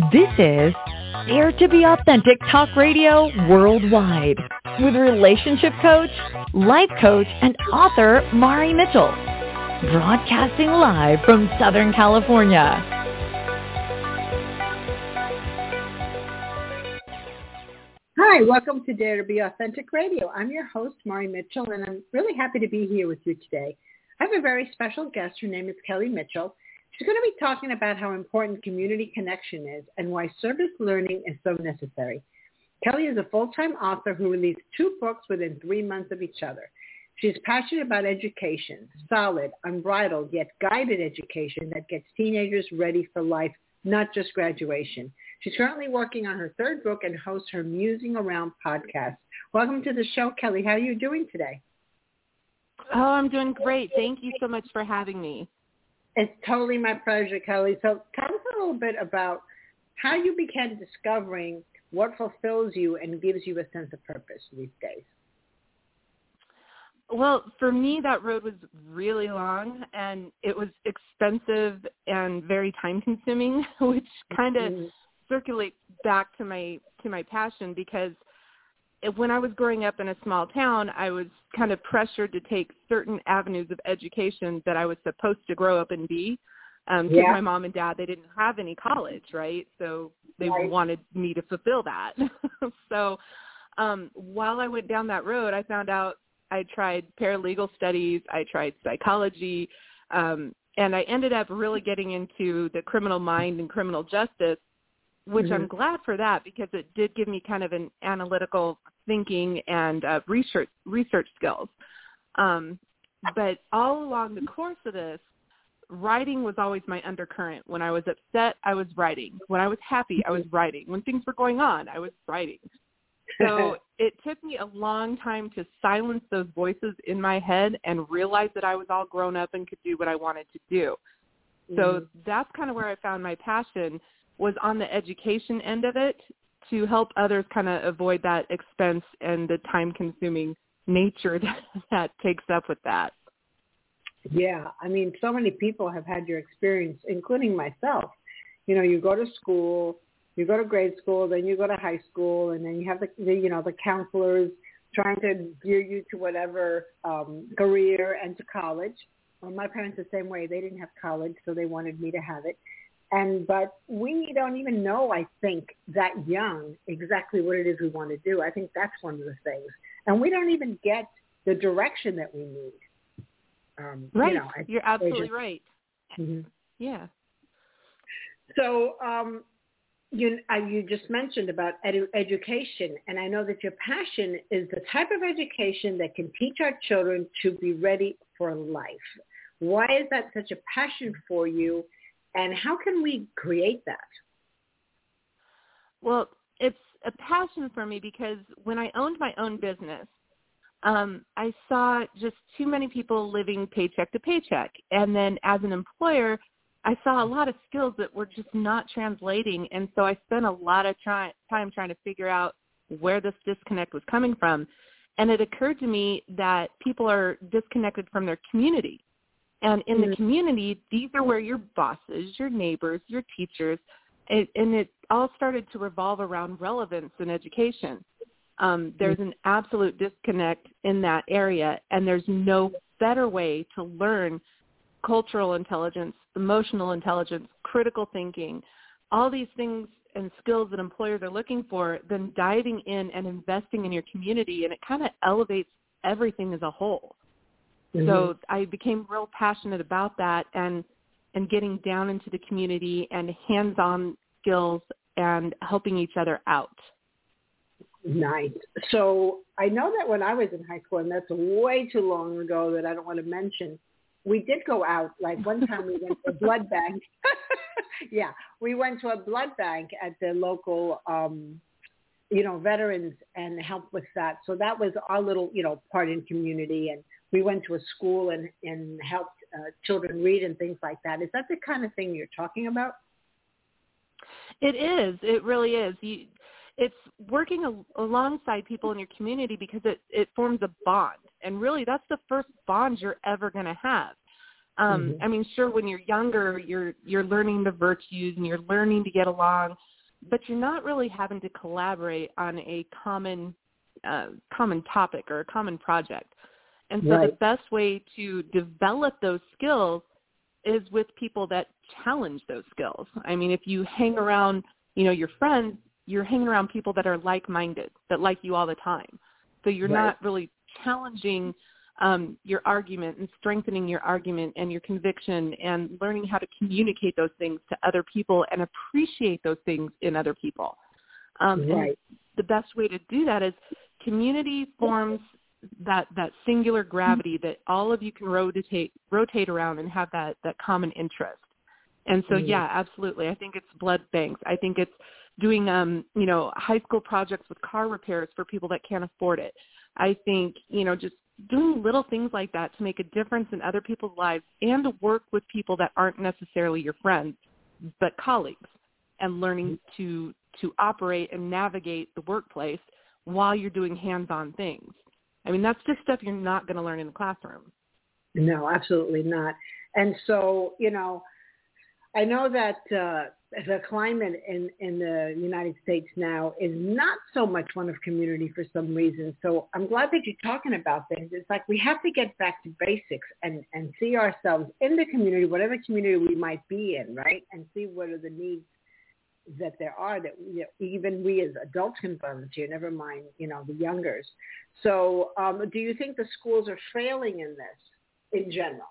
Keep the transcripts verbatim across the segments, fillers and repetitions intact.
This is Dare to be Authentic Talk Radio Worldwide with relationship coach, life coach, and author Mari Mitchell. Broadcasting live from Southern California. Hi, welcome to Dare to be Authentic Radio. I'm your host, Mari Mitchell, and I'm really happy to be here with you today. I have a very special guest. Her name is Kelly Mitchell. She's going to be talking about how important community connection is and why service learning is so necessary. Kelly is a full-time author who released two books within three months of each other. She's passionate about education, solid, unbridled, yet guided education that gets teenagers ready for life, not just graduation. She's currently working on her third book and hosts her Musing Around podcast. Welcome to the show, Kelly. How are you doing today? Oh, I'm doing great. Thank you so much for having me. It's totally my pleasure, Kelly. So tell us a little bit about how you began discovering what fulfills you and gives you a sense of purpose these days. Well, for me, that road was really long, and it was expensive and very time-consuming, which kind of mm-hmm. circulates back to my to my passion because when I was growing up in a small town, I was kind of pressured to take certain avenues of education that I was supposed to grow up and be. Um, because yeah. my mom and dad, they didn't have any college, right? So they right. wanted me to fulfill that. so um, while I went down that road, I found out I tried paralegal studies, I tried psychology, um, and I ended up really getting into the criminal mind and criminal justice, which mm-hmm. I'm glad for that because it did give me kind of an analytical thinking and uh, research research skills. Um, but all along the course of this, writing was always my undercurrent. When I was upset, I was writing. When I was happy, I was writing. When things were going on, I was writing. So it took me a long time to silence those voices in my head and realize that I was all grown up and could do what I wanted to do. Mm-hmm. So that's kind of where I found my passion, was on the education end of it, to help others kind of avoid that expense and the time-consuming nature that, that takes up with that. Yeah, I mean, so many people have had your experience, including myself. You know, you go to school, you go to grade school, then you go to high school, and then you have the, the you know, the counselors trying to gear you to whatever um, career and to college. Well, my parents the same way. They didn't have college, so they wanted me to have it. And but we don't even know, I think, that young exactly what it is we want to do. I think that's one of the things. And we don't even get the direction that we need. Um, right. You know, You're absolutely just, right. Mm-hmm. Yeah. So um, you, uh, you just mentioned about edu- education, and I know that your passion is the type of education that can teach our children to be ready for life. Why is that such a passion for you? And how can we create that? Well, it's a passion for me because when I owned my own business, um, I saw just too many people living paycheck to paycheck. And then as an employer, I saw a lot of skills that were just not translating. And so I spent a lot of try- time trying to figure out where this disconnect was coming from. And it occurred to me that people are disconnected from their community. And in the community, these are where your bosses, your neighbors, your teachers, it, and it all started to revolve around relevance in education. Um, there's an absolute disconnect in that area, and there's no better way to learn cultural intelligence, emotional intelligence, critical thinking, all these things and skills that employers are looking for than diving in and investing in your community, and it kind of elevates everything as a whole. Mm-hmm. So I became real passionate about that and and getting down into the community and hands-on skills and helping each other out. Nice. So I know that when I was in high school, and that's way too long ago that I don't want to mention, we did go out. Like one time we went to a blood bank. yeah, we went to a blood bank at the local, um, you know, veterans and helped with that. So that was our little, you know, part in community. And we went to a school and, and helped uh, children read and things like that. Is that the kind of thing you're talking about? It is. It really is. You, it's working a, alongside people in your community because it, it forms a bond. And really, that's the first bond you're ever going to have. Um, mm-hmm. I mean, sure, when you're younger, you're you're learning the virtues and you're learning to get along. but you're not really having to collaborate on a common uh, common topic or a common project. And so right. the best way to develop those skills is with people that challenge those skills. I mean, if you hang around, you know, your friends, you're hanging around people that are like-minded, that like you all the time. So you're right. not really challenging um, your argument and strengthening your argument and your conviction and learning how to communicate those things to other people and appreciate those things in other people. Um, right. And the best way to do that is community forms that, that singular gravity that all of you can rotate rotate around and have that, that common interest. And so, mm-hmm. yeah, absolutely. I think it's blood banks. I think it's doing, um, you know, high school projects with car repairs for people that can't afford it. I think, you know, just doing little things like that to make a difference in other people's lives and to work with people that aren't necessarily your friends, but colleagues, and learning to to operate and navigate the workplace while you're doing hands-on things. I mean, that's just stuff you're not going to learn in the classroom. No, absolutely not. And so, you know, I know that uh, the climate in, in the United States now is not so much one of community for some reason. So I'm glad that you're talking about this. It's like we have to get back to basics and, and see ourselves in the community, whatever community we might be in, right? And see what are the needs that there are that you know, even we as adults can volunteer, never mind, you know, the youngers. So um, do you think the schools are failing in this in general?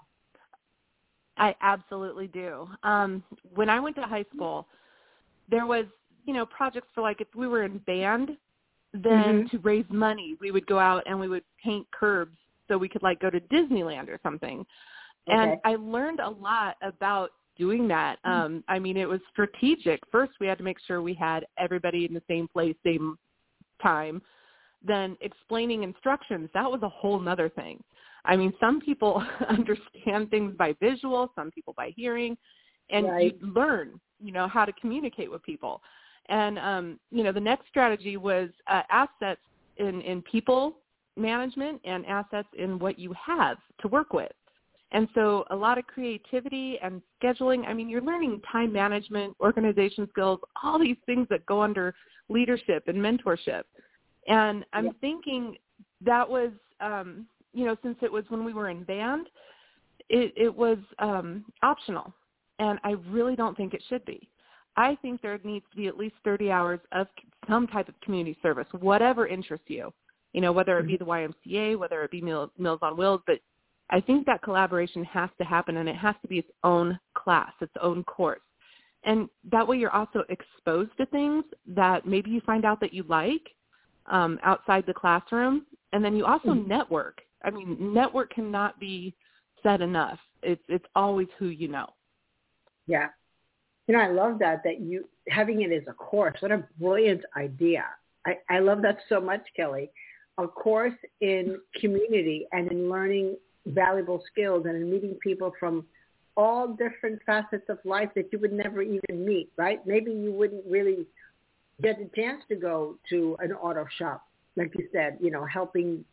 I absolutely do. Um, when I went to high school, there was, you know, projects for like if we were in band, then mm-hmm. to raise money, we would go out and we would paint curbs so we could like go to Disneyland or something. Okay. And I learned a lot about doing that. Um, I mean, it was strategic. First, we had to make sure we had everybody in the same place, same time. Then explaining instructions, that was a whole nother thing. I mean, some people understand things by visual, some people by hearing, and right. you learn, you know, how to communicate with people. And, um, you know, the next strategy was uh, assets in, in people management and assets in what you have to work with. And so a lot of creativity and scheduling. I mean, you're learning time management, organization skills, all these things that go under leadership and mentorship. And I'm yeah. thinking that was, um, you know, since it was when we were in band, it, it was um, optional. And I really don't think it should be. I think there needs to be at least thirty hours of some type of community service, whatever interests you, you know, whether it be the Y M C A, whether it be Meals, Meals on Wheels. But I think that collaboration has to happen, and it has to be its own class, its own course. And that way you're also exposed to things that maybe you find out that you like um, outside the classroom. And then you also mm-hmm. network. I mean, network cannot be said enough. It's it's always who you know. Yeah. You know, I love that, that you having it as a course. What a brilliant idea. I, I love that so much, Kelly. A course in community and in learning valuable skills and in meeting people from all different facets of life that you would never even meet, right? Maybe you wouldn't really get a chance to go to an auto shop, like you said, you know, helping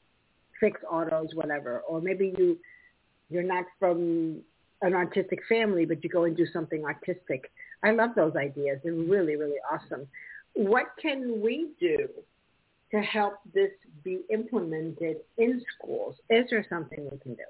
fix autos, whatever. Or maybe you, you're not from an artistic family, but you go and do something artistic. I love those ideas. They're really, really awesome. What can we do to help this be implemented in schools? Is there something we can do?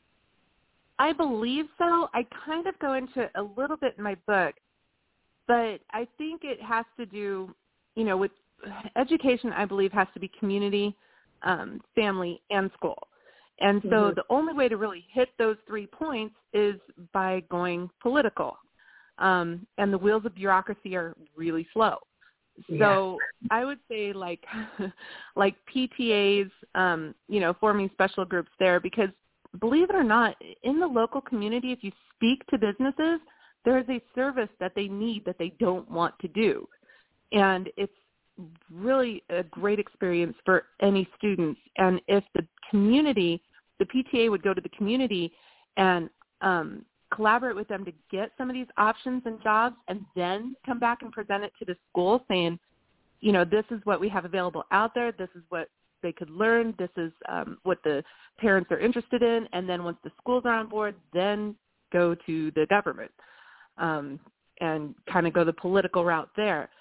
I believe so. I kind of go into it a little bit in my book, but I think it has to do, you know, with education, I believe has to be community, um, family, and school. And so mm-hmm. the only way to really hit those three points is by going political. Um, and the wheels of bureaucracy are really slow. So yeah. I would say like like P T As, um, you know, forming special groups there, because believe it or not, in the local community, if you speak to businesses, there is a service that they need that they don't want to do. And it's really a great experience for any students. And if the community, the P T A would go to the community and um, collaborate with them to get some of these options and jobs, and then come back and present it to the school saying, you know, this is what we have available out there. This is what they could learn. This is um, what the parents are interested in. And then once the schools are on board, then go to the government um, and kind of go the political route there.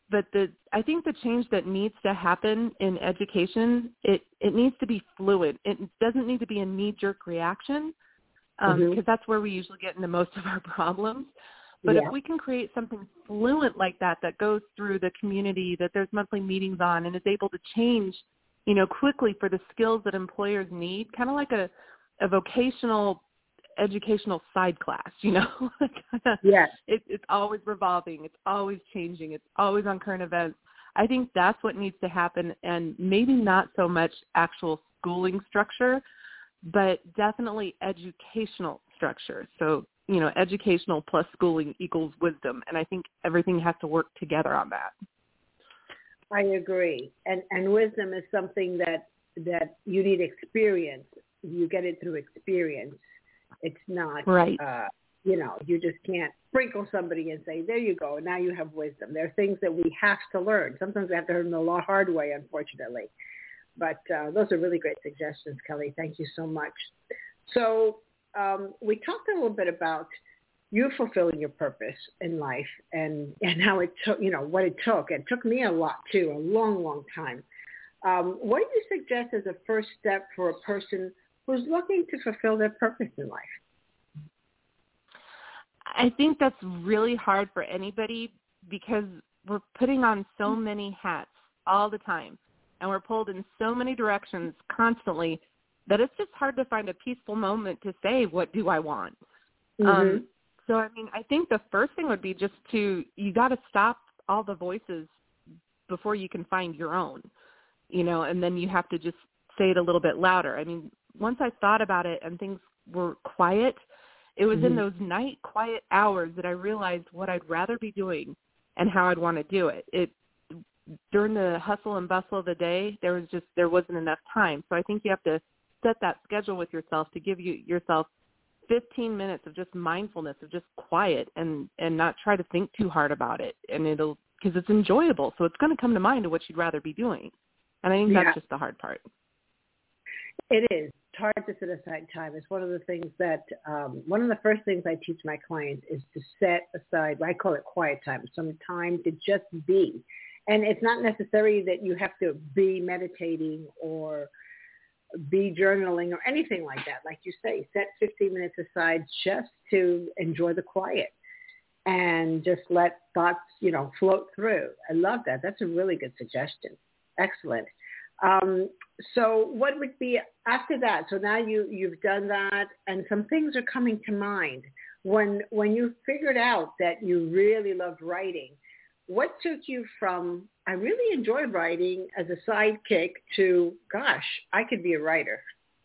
but the I think the change that needs to happen in education, it, it needs to be fluid. It doesn't need to be a knee-jerk reaction, um, mm-hmm. because that's where we usually get into most of our problems. But yeah. if we can create something fluent like that that goes through the community, that there's monthly meetings on, and is able to change, you know, quickly for the skills that employers need, kind of like a, a vocational educational side class, you know? yeah. it, it's always revolving. It's always changing. It's always on current events. I think that's what needs to happen, and maybe not so much actual schooling structure, but definitely educational structure. So, you know, educational plus schooling equals wisdom. And I think everything has to work together on that. I agree. And and wisdom is something that, that you need experience. You get it through experience. It's not, right. uh, you know, you just can't sprinkle somebody and say, there you go, now you have wisdom. There are things that we have to learn. Sometimes we have to learn the law hard way, unfortunately. But uh, those are really great suggestions, Kelly. Thank you so much. So um, we talked a little bit about you fulfilling your purpose in life and, and how it took, you know, what it took. It took me a lot, too, a long, long time. Um, what do you suggest as a first step for a person who's looking to fulfill their purpose in life? I think that's really hard for anybody because we're putting on so many hats all the time, and we're pulled in so many directions constantly that it's just hard to find a peaceful moment to say, what do I want? Mm-hmm. Um, so, I mean, I think the first thing would be just to, you got to stop all the voices before you can find your own, you know, and then you have to just say it a little bit louder. I mean, once I thought about it and things were quiet, it was mm-hmm. in those night quiet hours that I realized what I'd rather be doing and how I'd want to do it. It during the hustle and bustle of the day, there was just, there wasn't enough time. So I think you have to set that schedule with yourself to give you yourself fifteen minutes of just mindfulness, of just quiet, and, and not try to think too hard about it. And it'll, because it's enjoyable. So it's going to come to mind of what you'd rather be doing. And I think yeah. that's just the hard part. It is. It's hard to set aside time. It's one of the things that, um, one of the first things I teach my clients is to set aside, I call it quiet time, some time to just be. And it's not necessary that you have to be meditating or be journaling or anything like that. Like you say, set fifteen minutes aside just to enjoy the quiet and just let thoughts, you know, float through. I love that. That's a really good suggestion. Excellent. Um, so what would be after that? So now you, you've done that and some things are coming to mind. When, when you figured out that you really loved writing, what took you from, I really enjoyed writing as a sidekick to, gosh, I could be a writer?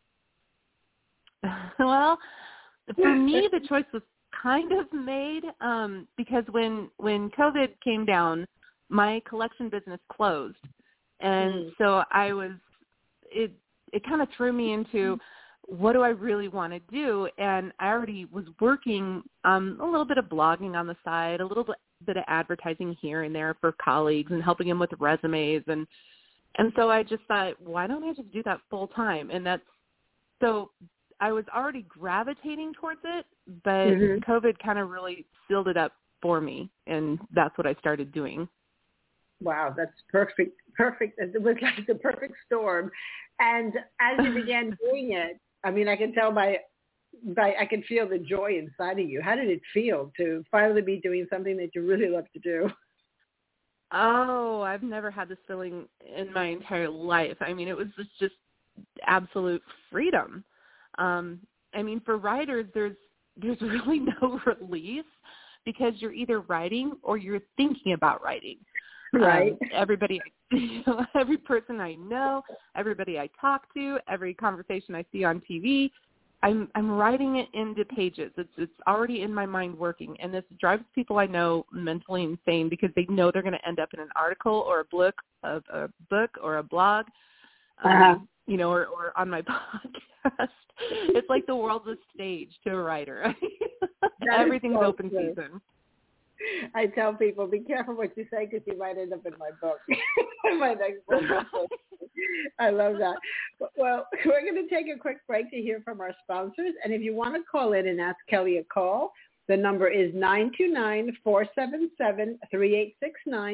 Well, for me, the choice was kind of made um, because when, when COVID came down, my collection business closed. And mm. so I was, it, it kind of threw me into what do I really want to do? And I already was working um, a little bit of blogging on the side, a little bit, bit of advertising here and there for colleagues and helping them with resumes. And, and so I just thought, why don't I just do that full time? And that's, so I was already gravitating towards it, but mm-hmm. COVID kind of really sealed it up for me. And that's what I started doing. Wow, that's perfect. Perfect. It was like the perfect storm. And as you began doing it, I mean, I can tell by, by, I can feel the joy inside of you. How did it feel to finally be doing something that you really love to do? Oh, I've never had this feeling in my entire life. I mean, it was just, just absolute freedom. Um, I mean, for writers, there's, there's really no release because you're either writing or you're thinking about writing. Right. Um, everybody, you know, every person I know, everybody I talk to, every conversation I see on T V, I'm I'm writing it into pages. It's it's already in my mind working, and this drives people I know mentally insane because they know they're going to end up in an article or a book, a, a book or a blog, um, uh-huh. you know, or, or on my podcast. It's like the world's a stage to a writer. Everything's so open true. Season. I tell people, be careful what you say because you might end up in my book, my next book. I love that. Well, we're going to take a quick break to hear from our sponsors. And if you want to call in and ask Kelly a call, the number is nine two nine, four seven seven, three eight six nine.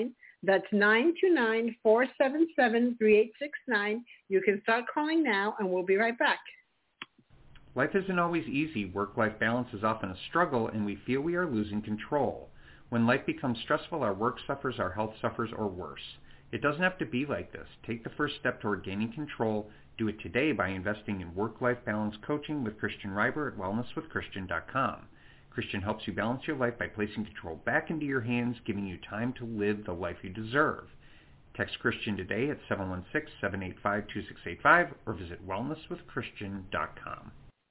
That's nine two nine, four seven seven, three eight six nine. You can start calling now, and we'll be right back. Life isn't always easy. Work-life balance is often a struggle, and we feel we are losing control. When life becomes stressful, our work suffers, our health suffers, or worse. It doesn't have to be like this. Take the first step toward gaining control. Do it today by investing in work-life balance coaching with Christian Reiber at wellness with christian dot com. Christian helps you balance your life by placing control back into your hands, giving you time to live the life you deserve. Text Christian today at seven one six, seven eight five, two six eight five or visit wellness with christian dot com.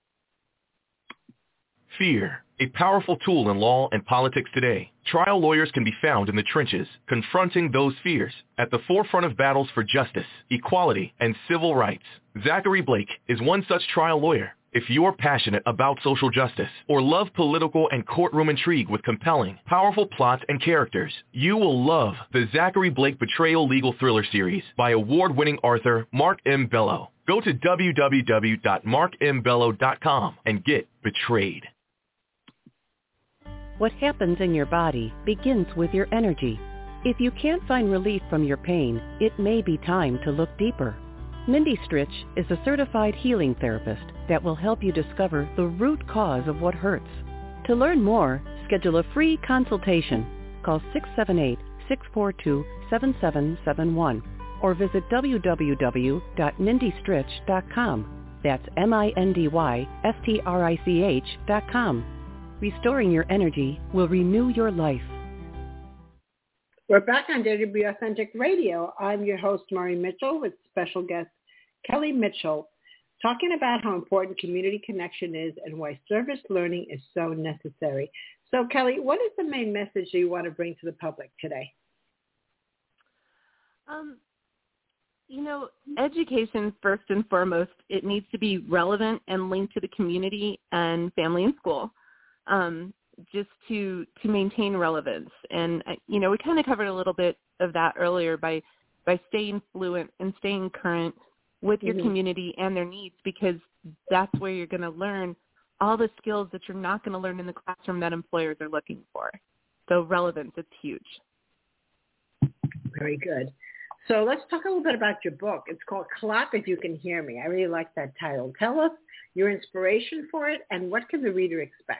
Fear, a powerful tool in law and politics today. Trial lawyers can be found in the trenches, confronting those fears at the forefront of battles for justice, equality, and civil rights. Zachary Blake is one such trial lawyer. If you're passionate about social justice or love political and courtroom intrigue with compelling, powerful plots and characters, you will love the Zachary Blake Betrayal Legal Thriller Series by award-winning author Mark M. Bello. Go to w w w dot mark m bello dot com and get Betrayed. What happens in your body begins with your energy. If you can't find relief from your pain, it may be time to look deeper. Mindy Stritch is a certified healing therapist that will help you discover the root cause of what hurts. To learn more, schedule a free consultation. Call six seven eight, six four two, seven seven seven one or visit w w w dot mindy stritch dot com. That's M I N D Y S T R I C H dot com. Restoring your energy will renew your life. We're back on Dare to Be Authentic Radio. I'm your host, Mari Mitchell, with special guest Kelly Mitchell, talking about how important community connection is and why service learning is so necessary. So, Kelly, what is the main message you want to bring to the public today? Um, you know, education, first and foremost, it needs to be relevant and linked to the community and family and school. Um, just to to maintain relevance. And, you know, we kind of covered a little bit of that earlier by, by staying fluent and staying current with your mm-hmm. community and their needs, because that's where you're going to learn all the skills that you're not going to learn in the classroom that employers are looking for. So relevance, it's huge. Very good. So let's talk a little bit about your book. It's called Clap If You Can Hear Me. I really like that title. Tell us your inspiration for it and what can the reader expect?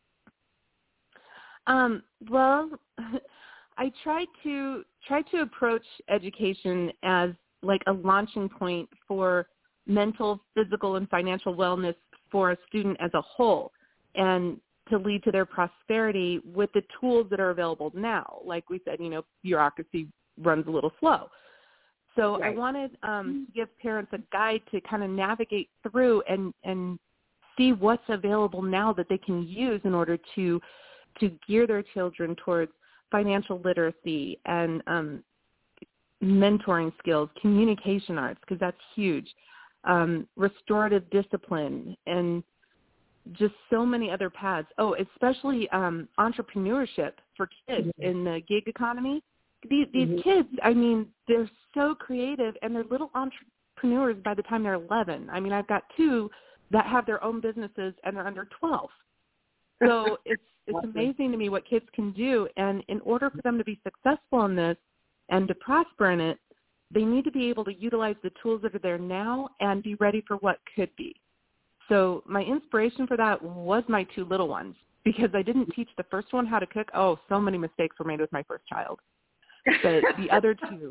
Um, well, I try to try to approach education as like a launching point for mental, physical, and financial wellness for a student as a whole, and to lead to their prosperity with the tools that are available now. Like we said, you know, bureaucracy runs a little slow. So right. I wanted um, to give parents a guide to kind of navigate through and, and see what's available now that they can use in order to to gear their children towards financial literacy and um, mentoring skills, communication arts, because that's huge, um, restorative discipline, and just so many other paths. Oh, especially um, entrepreneurship for kids mm-hmm. in the gig economy. These, these mm-hmm. kids, I mean, they're so creative, and they're little entrepreneurs by the time they're eleven. I mean, I've got two that have their own businesses, and they're under twelve. So it's it's amazing to me what kids can do. And in order for them to be successful in this and to prosper in it, they need to be able to utilize the tools that are there now and be ready for what could be. So my inspiration for that was my two little ones, because I didn't teach the first one how to cook. Oh, so many mistakes were made with my first child. But the other two,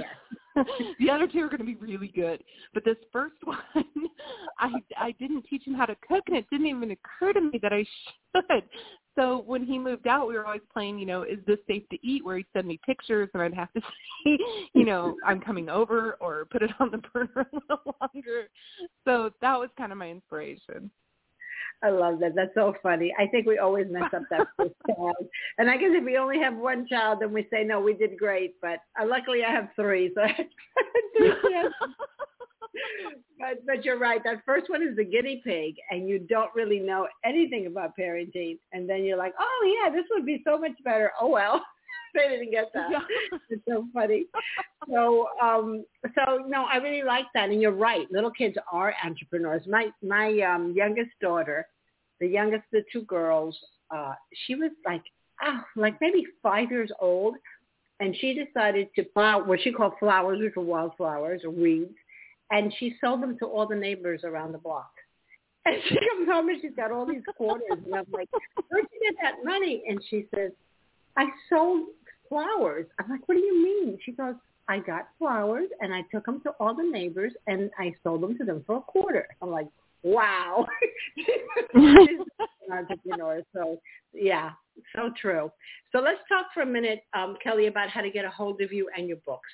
the other two are going to be really good. But this first one, I I didn't teach him how to cook, and it didn't even occur to me that I should. So when he moved out, we were always playing, you know, is this safe to eat, where he'd send me pictures, and I'd have to say, you know, I'm coming over, or put it on the burner a little longer. So that was kind of my inspiration. I love that. That's so funny. I think we always mess up that first child. And I guess if we only have one child, then we say, no, we did great. But uh, luckily I have three. So I have three kids. but, but you're right. That first one is the guinea pig, and you don't really know anything about parenting. And then you're like, oh, yeah, this would be so much better. Oh, well. They didn't get that. Yeah. It's so funny. So, um, so no, I really like that. And you're right. Little kids are entrepreneurs. My my um, youngest daughter, the youngest of the two girls, uh, she was like, oh, like maybe five years old. and she decided to plow what she called flowers, which were wildflowers or weeds, and she sold them to all the neighbors around the block. And she comes home and she's got all these quarters, and I'm like, where'd you get that money? And she says, I sold flowers. I'm like, what do you mean? She goes, I got flowers, and I took them to all the neighbors, and I sold them to them for a quarter. I'm like, wow. She's an entrepreneur. So, yeah, so true. So let's talk for a minute, um, Kelly, about how to get a hold of you and your books.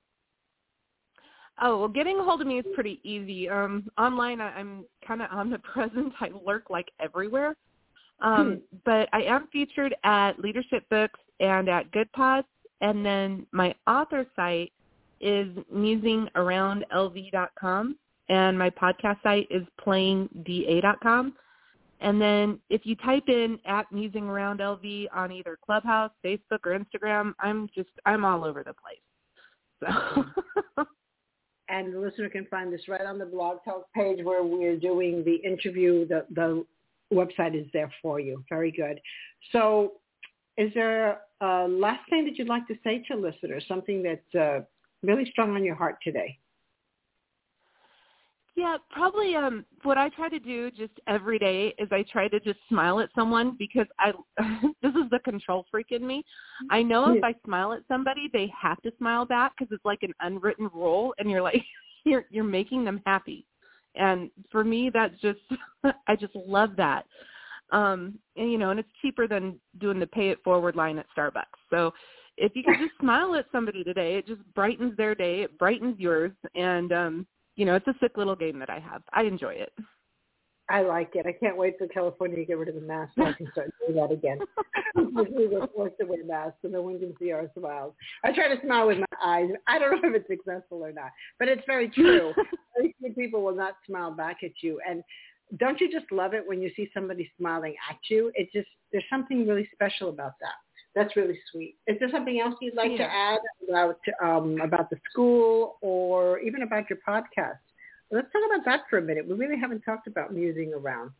Oh, well, getting a hold of me is pretty easy. Um, online, I, I'm kind of omnipresent. I lurk like everywhere. Um, hmm. But I am featured at Leadership Books and at Good Pods. And then my author site is musing around L V dot com. And my podcast site is playing D A dot com. And then if you type in at Musing Around L V on either Clubhouse, Facebook, or Instagram, I'm just, I'm all over the place. So... And the listener can find this right on the Blog Talk page where we're doing the interview. The, the website is there for you. Very good. So is there a last thing that you'd like to say to listeners, something that's uh, really strong on your heart today? Yeah, probably um, what I try to do just every day is I try to just smile at someone because I this is the control freak in me. I know if I smile at somebody, they have to smile back because it's like an unwritten rule, and you're like, you're you're making them happy. And for me, that's just, I just love that. Um, and, you know, and it's cheaper than doing the pay it forward line at Starbucks. So if you can just smile at somebody today, it just brightens their day, it brightens yours, and um you know, it's a sick little game that I have. I enjoy it. I like it. I can't wait for California to get rid of the mask so I can start doing that again. We were forced to wear masks so no one can see our smiles. I try to smile with my eyes. I don't know if it's successful or not, but it's very true. Very few people will not smile back at you. And don't you just love it when you see somebody smiling at you? It just, there's something really special about that. That's really sweet. Is there something else you'd like yeah. to add about um, about the school or even about your podcast? Let's talk about that for a minute. We really haven't talked about musing around.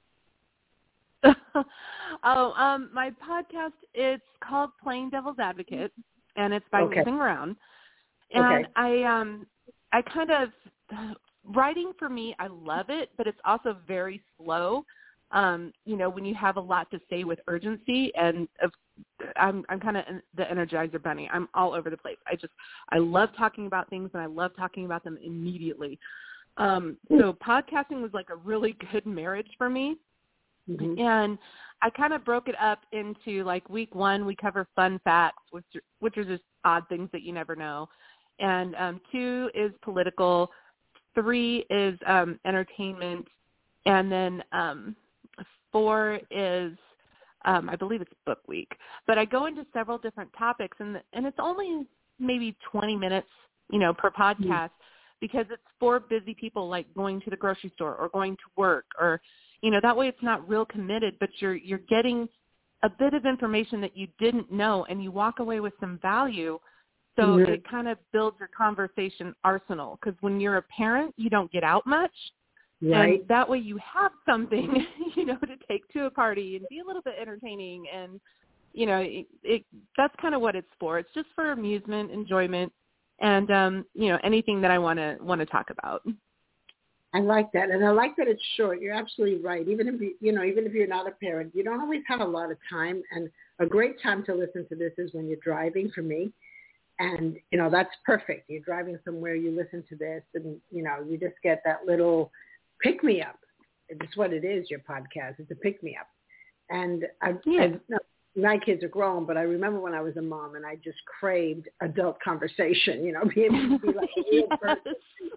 oh, um, my podcast, it's called Playing Devil's Advocate, and it's by okay. Musing Around. And okay. I, um, I kind of, writing for me, I love it, but it's also very slow. Um, you know, when you have a lot to say with urgency, and of, I'm, I'm kind of the Energizer Bunny. I'm all over the place. I just, I love talking about things, and I love talking about them immediately. Um, so podcasting was like a really good marriage for me. Mm-hmm. And I kind of broke it up into like week one, we cover fun facts, which, which are just odd things that you never know. And um, two is political. Three is um, entertainment. And then um, four is, um, I believe it's book week. But I go into several different topics, and and it's only maybe twenty minutes, you know, per podcast, mm-hmm. because it's for busy people like going to the grocery store or going to work, or, you know, that way it's not real committed, but you're you're getting a bit of information that you didn't know, and you walk away with some value. So mm-hmm. it kind of builds your conversation arsenal, because when you're a parent, you don't get out much. Right. And that way you have something, you know, to take to a party and be a little bit entertaining. And, you know, it, it that's kind of what it's for. It's just for amusement, enjoyment, and, um, you know, anything that I want to want to talk about. I like that. And I like that it's short. You're absolutely right. Even if, you, you know, even if you're not a parent, you don't always have a lot of time. And a great time to listen to this is when you're driving, for me. And, you know, that's perfect. You're driving somewhere, you listen to this, and, you know, you just get that little pick-me-up. It's what it is, your podcast. It's a pick-me-up. And I, yeah. I, no, my kids are grown, but I remember when I was a mom and I just craved adult conversation, you know, being able to be like a real yes. person.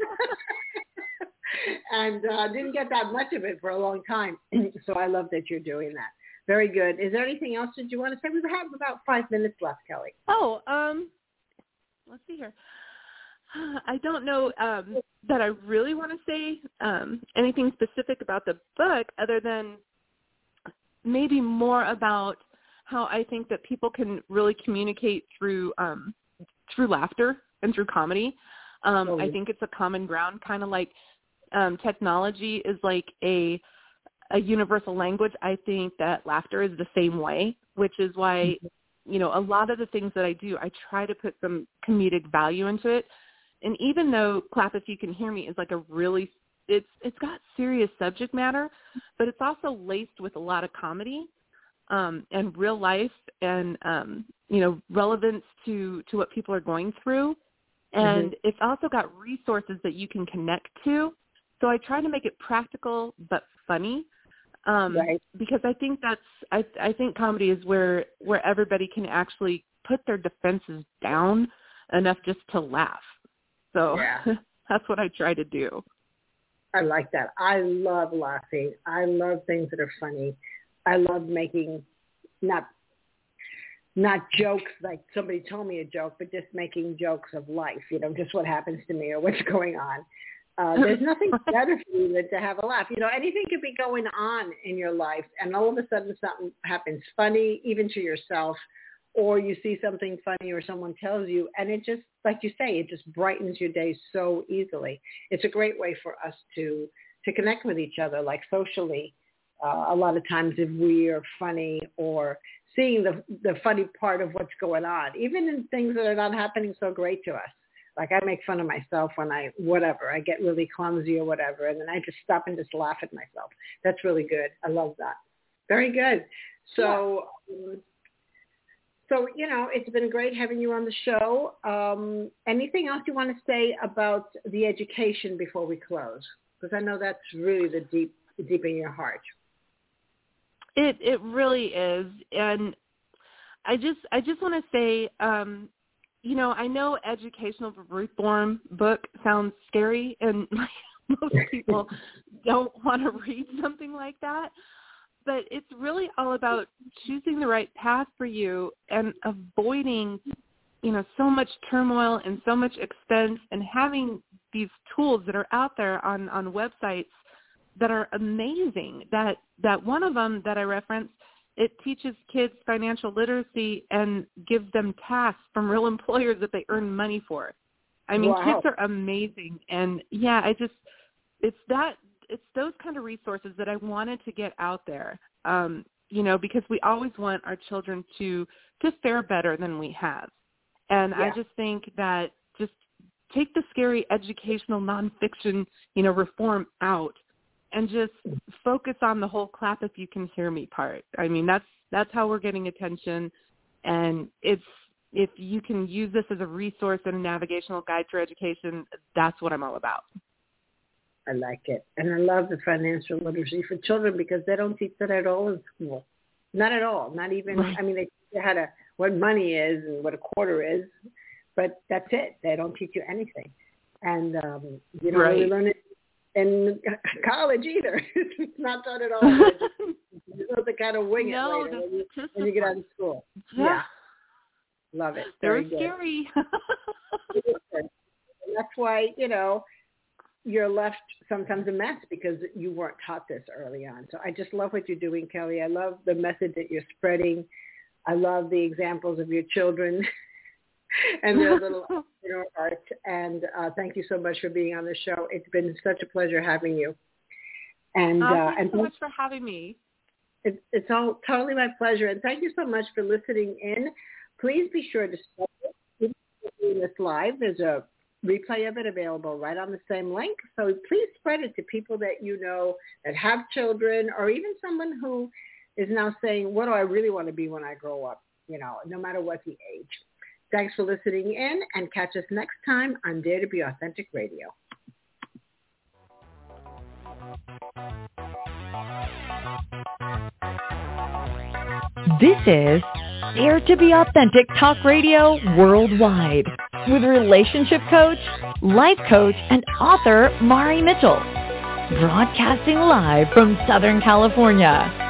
And uh, didn't get that much of it for a long time. So I love that you're doing that. Very good. Is there anything else that you want to say? We have about five minutes left, Kelly. Oh, um, let's see here. I don't know um, that I really want to say um, anything specific about the book, other than maybe more about how I think that people can really communicate through um, through laughter and through comedy. Um, oh, yeah. I think it's a common ground, kind of like um, technology is like a a universal language. I think that laughter is the same way, which is why, you know, a lot of the things that I do, I try to put some comedic value into it. And even though Clap If You Can Hear Me is like a really, it's it's got serious subject matter, but it's also laced with a lot of comedy um, and real life and, um, you know, relevance to, to what people are going through. And mm-hmm. it's also got resources that you can connect to. So I try to make it practical but funny. Um, right. Because I think that's, I, I think comedy is where, where everybody can actually put their defenses down enough just to laugh. So yeah. That's what I try to do. I like that. I love laughing. I love things that are funny. I love making not, not jokes like somebody told me a joke, but just making jokes of life, you know, just what happens to me or what's going on. Uh, there's nothing better for you than to have a laugh. You know, anything could be going on in your life, and all of a sudden something happens funny, even to yourself, or you see something funny or someone tells you, and it just, like you say, it just brightens your day so easily. It's a great way for us to, to connect with each other, like socially. Uh, a lot of times if we are funny or seeing the the funny part of what's going on, even in things that are not happening so great to us. Like I make fun of myself when I, whatever, I get really clumsy or whatever, and then I just stop and just laugh at myself. That's really good. I love that. Very good. So, yeah. um, so you know, it's been great having you on the show. Um, anything else you want to say about the education before we close? Because I know that's really the deep, deep in your heart. It it really is, and I just I just want to say. Um, You know, I know educational reform book sounds scary, and most people don't want to read something like that. But it's really all about choosing the right path for you and avoiding, you know, so much turmoil and so much expense, and having these tools that are out there on, on websites that are amazing. That that one of them that I referenced, it teaches kids financial literacy and gives them tasks from real employers that they earn money for. I mean, wow. Kids are amazing. And yeah, I just, it's that, it's those kind of resources that I wanted to get out there, um, you know, because we always want our children to, to fare better than we have. And yeah. I just think that just take the scary educational nonfiction, you know, reform out, and just focus on the whole Clap If You Can Hear Me part. I mean, that's that's how we're getting attention. And it's if you can use this as a resource and a navigational guide for education, that's what I'm all about. I like it. And I love the financial literacy for children because they don't teach that at all in school. Not at all. Not even, right. I mean, they teach you how to, what money is and what a quarter is, but that's it. They don't teach you anything. And um, you don't right. really learn it in college either. It's not taught at all. You have to kind of wing it no, later when you, when you get out of school. Yeah. yeah. Love it. They're Very scary. And that's why, you know, you're left sometimes a mess because you weren't taught this early on. So I just love what you're doing, Kelly. I love the message that you're spreading. I love the examples of your children and their little you know, art. And uh, thank you so much for being on the show. It's been such a pleasure having you. And uh, uh, thank and you so much for having me. It's, it's all totally my pleasure. And thank you so much for listening in. Please be sure to spread it. If you're doing this live, there's a replay of it available right on the same link. So please spread it to people that you know that have children, or even someone who is now saying, what do I really want to be when I grow up? You know, no matter what the age. Thanks for listening in, and catch us next time on Dare to Be Authentic Radio. This is Dare to Be Authentic Talk Radio Worldwide with relationship coach, life coach, and author Mari Mitchell. Broadcasting live from Southern California.